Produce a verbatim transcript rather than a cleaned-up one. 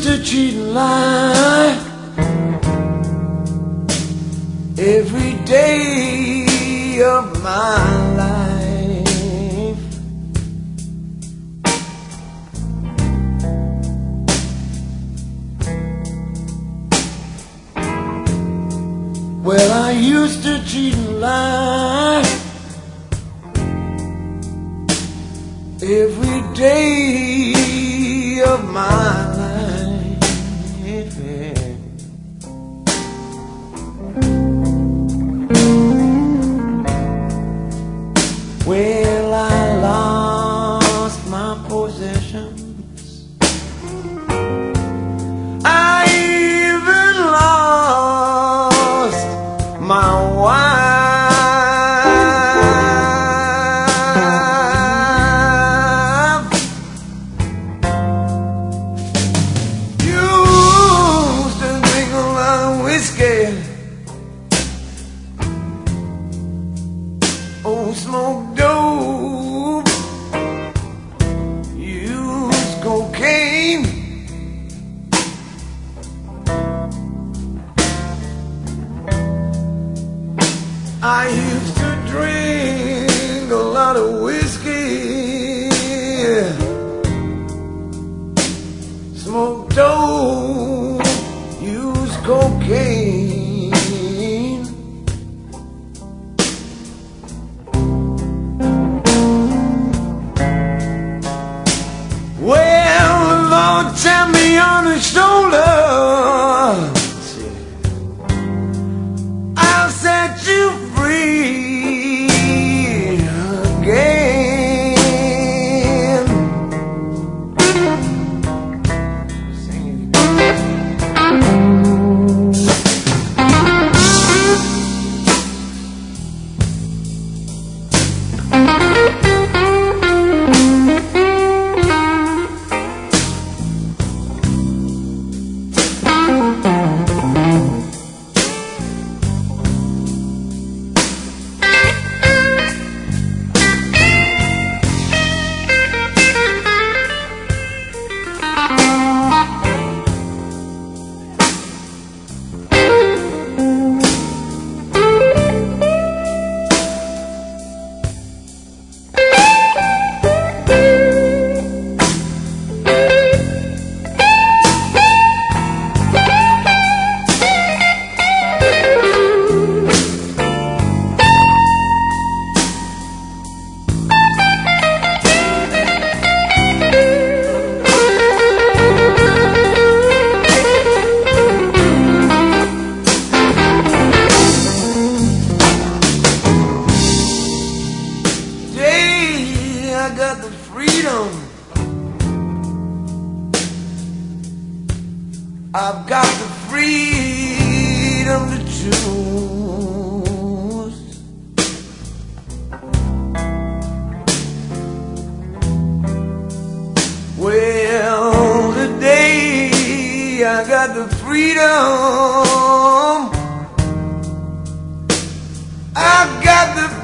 to cheat and lie every day of my life. Well, I used to cheat and lie every day of my life. Well, I lost my possessions. I even lost my wife. Used to drink a lot of whiskey, oh, smoke dope, use cocaine. I used to drink a lot of whiskey, smoke dope, use cocaine. Tap me on the shoulder, I'll set you free again. Sing it. I got the freedom, I've got the freedom to choose. Well, today I got the freedom, I've got the